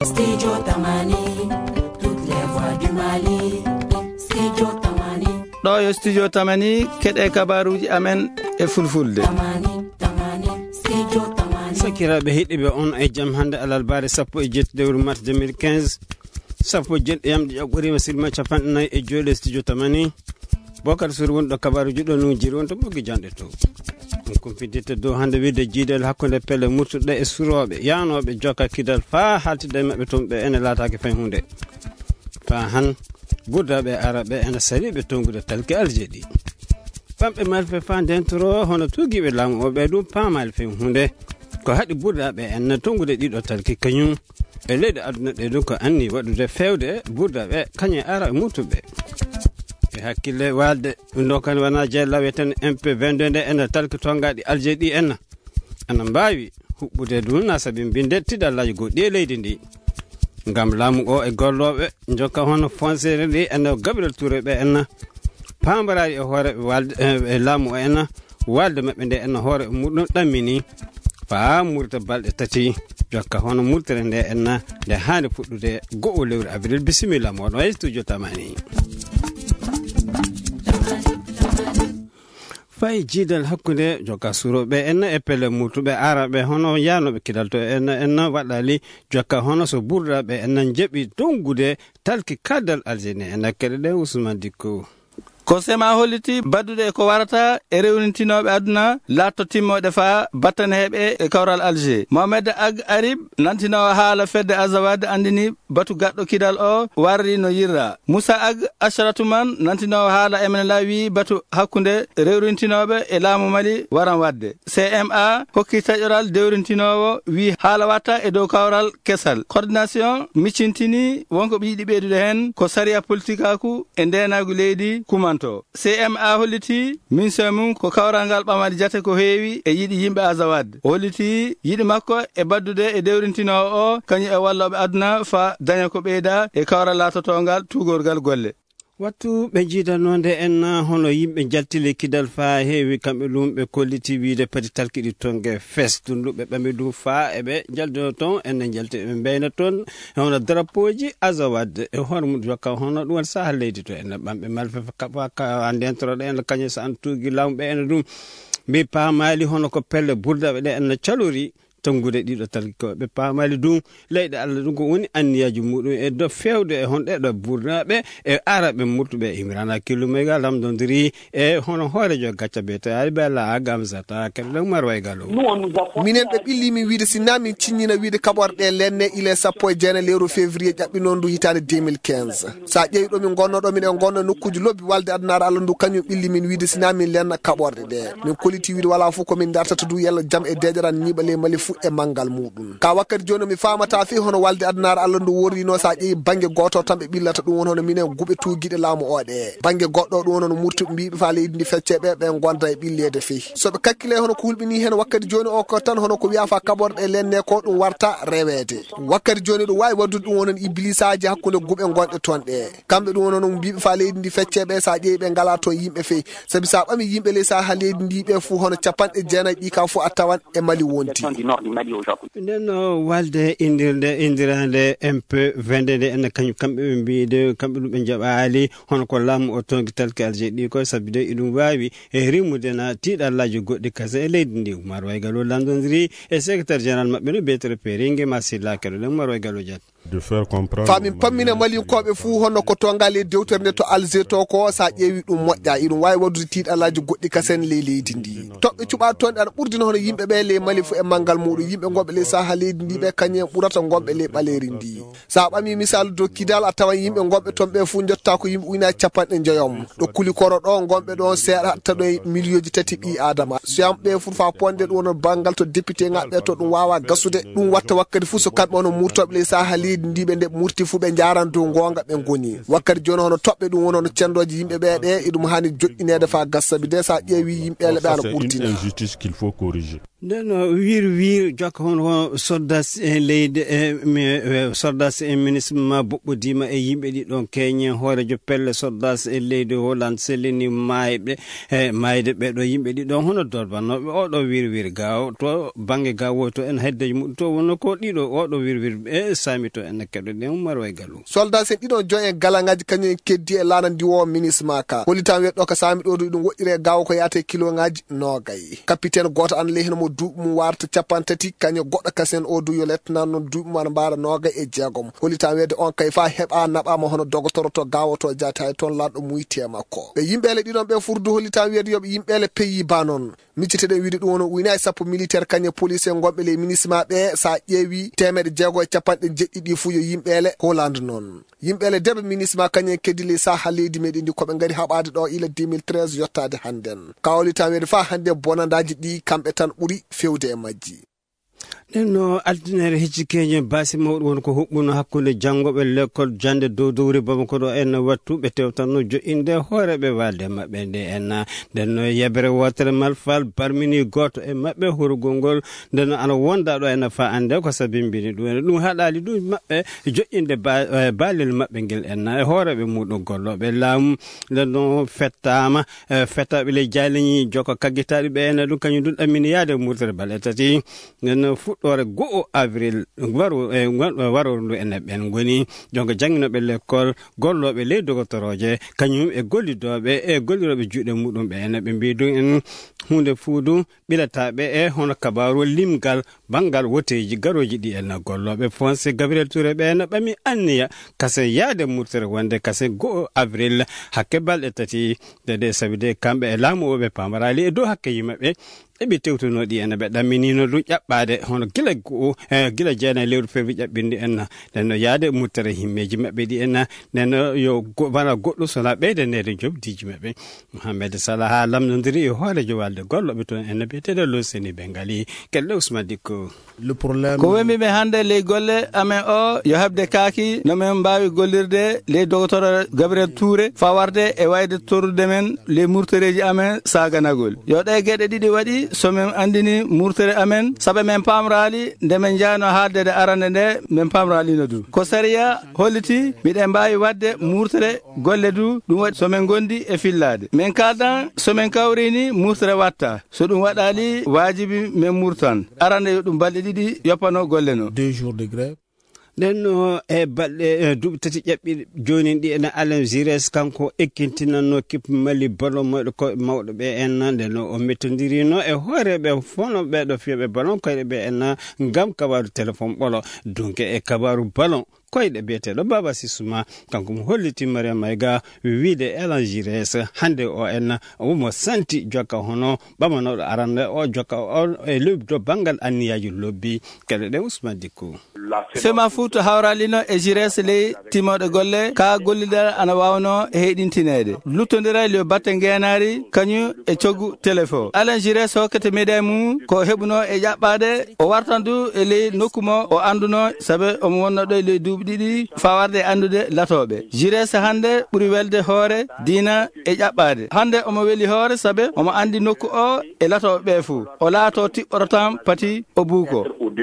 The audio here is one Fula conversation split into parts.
Studio Tamani, toutes les voix du Mali. Studio Tamani. Ɗo yo Studio Tamani keɗe kabaruji amen e fulfulde. Tamani, Studio Tamani. Sakiraɓe heɗiɓe on e jam hande alalbare 17 mars 2015 17 yamde ƴaɓɓorima silma capanɗe nayyi e joole Studio Tamani. Bokar Sur wonɗo kabaruji ɗo no jiri wonto ɓoggi janɗe to on kumpidirte dow hande wiide jiidel hakkude pelle murtuɗe e suroɓe yanoɓe jokka kidal fa haltide mabɓe toon ɓe ene laatake fay hunde fa han burdaɓe araɓe ene sariɓe tongude talki aljeeɗi ɓamɓe malfe fa ndentoro hono tugiɓe laamu o ɓe ɗum pamal fay hunde ko haɗi burdaɓe enne tongude ɗiɗo talki kañum e leyɗe aduna ɗe ɗum ko anni waɗude fewde burdaɓe kañe ara e murtuɓe hakkille walde ɗum kan wana jeellawe tan MP22 nde ene talki tongaɗi aljeeɗi enna ana mbawi huɓɓude ɗum na saabi mbinde tiɗallaji goɗɗi e leydi ndi ngam laamu o e golloɓe jokka hono fonciére ndi ene gaɓirel toureɓe enna pambarari e hooreɓe walde e laamu o enna walde mabɓe nde enna hoore muɗum ɗammini fa murta balɗe tati jokka hono murtere nde enna nde hande fuɗɗude go'o lewru avril bisimilla moɗon e Studio Tamani. Fay jiidal hakkude jokka suroɓe enna e pelle murtuɓe araɓe hono yanoɓe kidal to enna waɗali jokka hono so burɗaɓe enna jeeɓi dongude talki kaddal aljene enna keɗe ɗe Ousmane Dicko ko sema holliti baddude ko warata e rewnintinoɓe aduna latto timmoɗe fa battaneɓe e kawral Alger. Mohamed Ag Arib nantinowo haala fedde Azawad andini batu gaɗɗo kidal o warri no yirra. Moussa Ag Ashratuman nantinowo haala emene lawi batu hakkunde rewrintinoɓe e laamu Mali waran wadde. CMA hokki taƴoral dewrintinowo wi haala watta e dow kawral kesal. Coordination miccintini wonko ɓe yiɗi ɓeydude hen ko sariya politique aku e ndenagu leydi kuman. CMA holliti mission mum ko kawral ngal ɓamade jate ko heewi e yiɗi yimɓe Azawad. Holliti yiɗi makko e baddude e dewrintinowo o kañum e walloɓe aduna fa daña ko ɓeyda e kawral latotongal tugorgal golle. wattu ɓe jiidanode enna hono yimɓe jaltile kidal fa heewi kamɓe ɗum ɓe kolliti wiide pati talkiɗi tongue fes dunduɓe ɓamɓe ɗum fa eɓe jaltino toon enne jalti ɓe mbeyna toon hono drapeau ji Azawad e hoore mum jokka hono ɗum waɗa saha leydi to enne ɓamɓe malfe ka ndentoroɗe enne kañum so an tugi lawmuɓe ene ɗum mbi paamali hono ko pelle burdaɓe ɗe enne calori tongude ɗiɗo talki ko ɓe paamali ɗum leyɗe Allah ɗum ko woni anniyaji muɗum e do fewde e honɗe ɗo burnaɓe e araɓe murtuɓe Imrana Kilumega lamdodiri e hono hoorejo gacca be to ari bella agam zata kala marway galo minen ɓe ɓillimi wiide sinna min cinnina wiide kaɓorɗe lenne ile 19 lewru février ƴaɓɓinon ndu hitande 2015 sa ƴeewi ɗo min gonno ɗo min e gonno nokkuji lobbi walde adunare Allah ndu kañum ɓilli min wiide sinna min lenna kaɓorɗe ɗe min koliti wiide wala fof komin dartata du yalla jaam e deƴaran ñiɓale Mali fu e mangal muɗum ka wakkati joni mi famata fi hono walde adunare Allah ndu worrino sa ƴeewi banggue goto tan ɓe ɓillata ɗum won hono minen guɓe tuguiɗe laamu oɗe banggue goɗɗo ɗum won hono murtuɓe mbiɓe fa leydi ndi fecceɓe ɓe gonda e ɓillede fi soɓe kakkile hono ko hulɓini hen wakkati joni o ko tan hono ko wiya fa kaɓorɗe lenne ko ɗum warta rewede wakkati joni ɗum wawi waddude ɗum wonon iblisaji hakkude guɓe gonɗe toon ɗe kamɓe ɗum wonon mbiɓe fa leydi ndi fecceɓe sa ƴeewi ɓe ngala to yimɓe fe saabi sa ɓami yimɓe ley sa ha leydi ndi ɓe fou hono 90 ɗi ka fou a tawan e Mali wonti nden walde indirande MP22 nde enne kañum kamɓe ɓe mbide kamɓe ɗum ɓe jaɓali hono ko laamu o tongi talki aljeeɗi ko sabi de iɗum wawi e rimmude na tiɗallaji goɗɗi kase e leydi ndi Oumar Waygalo landodiri e secrétaire général mabɓe no beetere Péringue Massila keɗo ɗen Oumar Waygalo Diat famin pammina malinkoɓe fuu honno ko tongal e dewtere nde to Alger to ko sa ƴeewi ɗum moƴƴa iɗum wawi waddude tiɗalaji goɗɗi kasen ley leydi ndi toɓɓe cuɓa toon aɗa ɓurdina hono yimɓeɓe ley Mali fu e manggal muɗum yimɓe gonɓe ley saha leydi ndi ɓe kañum ɓurata gonɓe ley ɓaleri ndi sa ɓami misal do Kidal a tawan yimɓe gonɓe toon ɓe fu jotta ko yimɓe ujunaje 90 ɗo Kulikoro ɗo gonɓe ɗon seeɗa hatta ɗo e million tati ɓi adama so yamɓe fu fa ponde ɗum wono bangal to député ngaɓe to ɗum wawa gasude ɗum watta wakkati fu so kamɓe hono murtoɓe ley saha leydi ndi ɓe nde murti fu ɓe jaran dow gonga ɓe goni wakkati joni hono toɓɓe ɗum woni hono cendoji yimɓe ɓe ɗe iɗum hani joƴƴinede fa gassabi de sa ƴeewi yimɓele ɓe ana ɓurtina nden wir jokka hono soldat e leydi e soldat e ministre ma boɓɓodima e yimɓe ɗi ɗon keñe hoorejo pelle soldat e leydi Hollande sellini mayɓe e mayde ɓe ɗo yimɓe ɗi ɗon hono dorbannoɓe oɗo wir gaw to banggue gaw to en heddeji muɗum to wonno ko ɗiɗo oɗo wir e sami to en kedde Umar way galu soldat sen ɗiɗon jon en galangaji kañum keddi e laana ndiwo ministre maka holitan wiya ɗo ka sami ɗo ɗum woɗɗire gawa ko yate kilo ngaji nogay capitaine goto an lehino mo duuɓi mum warta 30 kañum goɗɗo kasen o du yo letnan non duuɓi mum ana mbara nogay e jeegom holitan wiyde on kay fa heɓa naɓama hono dogotoroto gawoto jata ton lanɗo muyte makko ɓe yimɓele ɗiɗon ɓe furdu holitan wiyde yoɓe yimɓele pays ba noon micciteɗen wiide ɗum wono uyna e sappo militaire kañum police en gonɓe le ministre ma ɓe sa ƴeewi 150 fu yo yimɓele Hollande noon yimɓele deɓe ministre ma kañum keddili sa ha leydi meɗen ndi koɓe ngari haɓade ɗo ila 2013 yottade hannden kawli tamede fa hande bonandaji ɗi kamɓe tan ɓuuri fewde e majji no aldinere hejjikeje basi mawɗo won ko huɓɓuno hakkunde janggoɓe l'école jande dow dowri Bamako ɗo en wattu ɓe tewtanno jo'inde hooreɓe walde maɓɓe nde en nden no yeɓere wotere malfal barmini goto e maɓɓe horugol ngol nden ana wonda ɗo en fa ande ko sabimbini ɗum en ɗum haɗali ɗum maɓɓe jo'inde balel maɓɓe ngel en e hooreɓe muɗum golloɓe laamu nden no fettama fettaɓe le jaliñi joko kaggitaɗi ɓe en ɗum kañum ɗum ɗammini yaade murtere balɗe tati nden fuɗɗore 2 avril waro ndu en ɓen goni donc janginoɓe l'école golloɓe ley dogotoroje kañum e gollidoɓe e golliroɓe juuɗe muɗum ɓe en ɓe mbi ɗum en hunde fuudu ɓilataɓe e hono kabaru limgal bangal woteji garoji ɗi en golloɓe Fonse Gabriel Touré ɓe en ɓami anniya kase yaade murtere wonde kase 2 avril hakke balɗe tati dede sabide kamɓe e laamuɓe pamarali e dow hakke yimaɓe eɓe tewtunoɗi en ɓe ɗamminino ɗum ƴaɓɓade hono gila jeena lewru février ƴaɓɓindi en nden no yaade murtere himmeji maɓɓe ɗi en nden yo wala goɗɗo sona ɓeydanede jobdiji maɓɓe Mohamed Salah ha lamdodiri e hoorejo walde golloɓe toon en biyeteɗo loseni ɓe ngali kelle Ousmane Dicko ko wemiɓe hande ley golle amen o yo heɓde kaaki no men mbawi gollirde ley docteur Gabriel Touré fawarde e wayde torrude men ley murtereji amen saganagol yo ɗe gueɗe ɗiɗi waɗi somin andini murtere amen saɓe men pamrali nde men jano haaldede arande nde men pamralino du ko sariya holliti miɗen mbawi wadde murtere golle du ɗum waɗi somin gondi e fillade min kaldan somin kawrini murtere watta so ɗum waɗali wajibi min murtan arande yo ɗum balɗe ɗiɗi yoppano golle no 2 jours de grève nden no e balɗe duuɓi tati ƴaɓɓi joni ɗi ene Alain Giresse kanko ekkintinanno kippe Mali ballon moɗo ko mawɗo ɓe en nden no o mettodirino e hooreɓe fono ɓeɗo fiyoɓe ballon koyɗe ɓe en ngam kabaru téléphone ɓolo donc e kabaru ballon koyɗe biyeteɗo Baba Sissouma kanko mo holliti Mariam Maïga wiide Alain Giresse hande o en omo santi jokka hono ɓamanoɗo arande o jokka o e lobbi to banggal anniyaji lobbi kele ɗe Ousmane Dicko fema Fouta hawralino e Giresse ley timoɗe golle ka gollidal ana wawno e heɗintinede luttodira le batte ngenari kañum e coggu téléphone Alain Giresse hokkete meeɗa mum ko heɓuno e ƴaɓɓade o wartandu e ley nokku mo o anduno saabe omo wonno ɗo e ley duuɓi ɗiɗi fawarde andude latoɓe Giresse hande ɓuuri welde hoore diina e ƴaɓɓade hande omo weeli hoore saabe omo andi nokku o e latoɓe ɓe fuu o laato tiɓɓoto tan pati o buuko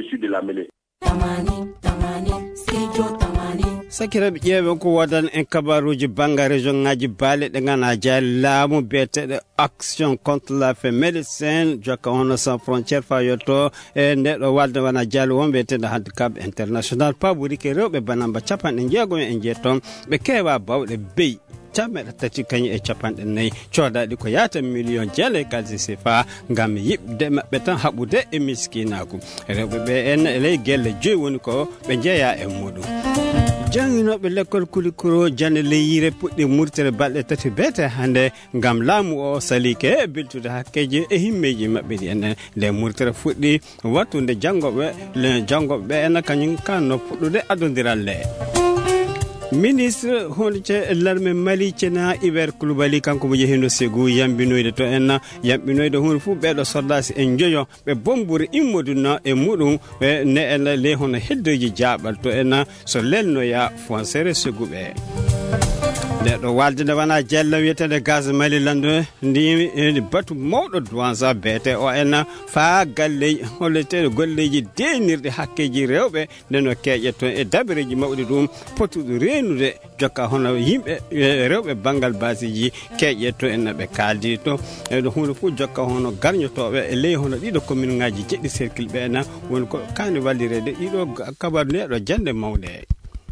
sakiraɓe ƴeewen ko wodan en kabaruji bangga région ngaji baale ɗe gana jaali laamu biyeteɗo action contre la faim médecin jokka hono sans frontiére fa yetto e ndeɗo walde wona jaali won biyeteɗo handicap international paɓuri ke rewɓe banamba 60 en jetton ɓe keewa bawɗe beyi cameɗa tati kañum e 40 codaɗi ko yata million jeele kalsi CFA ngam yiɓde maɓɓe tan haɓude e miskinaku rewɓe ɓe en ley gelle joyi woni ko ɓe jeeya e muɗum janginoɓe l'école Kulikoro jande leyire puɗɗi murtere balɗe tati beete hande ngam laamu o salike e beltude hakkeji e himmeji maɓɓe ɗi enen nde murtere fuɗɗi wattude janggoɓe ɓe en kañum kanno puɗɗude adodiral le ministre honce l'armée Mali cena Iber Coulibaly kanko mo yehino Ségou yambinoyde to en yambinoyde hunde fu ɓeɗo soldats en joyo ɓe bomburi immoduna e muɗum ɓe ne en le hono heddoji jaɓal to en so lelnoya foncére Ségou ɓe nde ɗo walde nde wona jella wiyetede gaz mali lando ndimi eni batu mawɗo douanza beete o en fa galleji holleteɗo golleji denirɗe hakkeji rewɓe ndeno keƴe toon e dabareji mawɗi ɗum potuɗo renude jokka hono yimɓe rewɓe banggal basiji keƴe to en ɓe kaldi to ɗo hunde fof jokka hono garñotoɓe e ley hono ɗiɗo commune ngaji jeɗɗi cercle ɓe en woni ko kani wallirede ɗiɗo kabaru neɗo jande mawɗe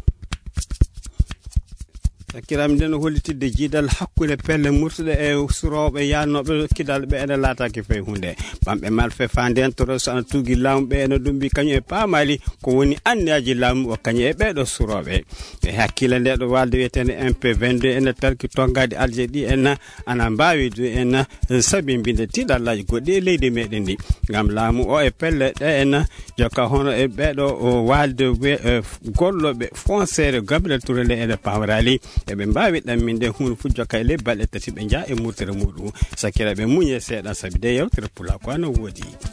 kiram den hollitidde jidal hakkude pelle murtude e suroɓe yannoɓe kidal ɓe ene laataki fey hunde ɓamɓe malfe fanden toro so ana tugi laamu ɓe ene ɗumbi kañum e paamali ko woni annaji laamu o kañum e ɓeɗo suroɓe e hakkille nde ɗo walde wiyetede MP22 ene tarki tongade alje ɗi en ana mbawi du en sabibinde tiɗallaji goɗɗi e leydi meɗen ndi gam laamu o e pelle ɗe en jokka hono e ɓeɗo walde golloɓe fonciére Gabriel Touré nde ene pawrali eɓe mbawi ɗamminde hunde fu jokka e ley balɗe tati ɓe jaa e murtere muɗum sakkiraɓe muñe seeɗa sabi de yewtere pula ko ana woodi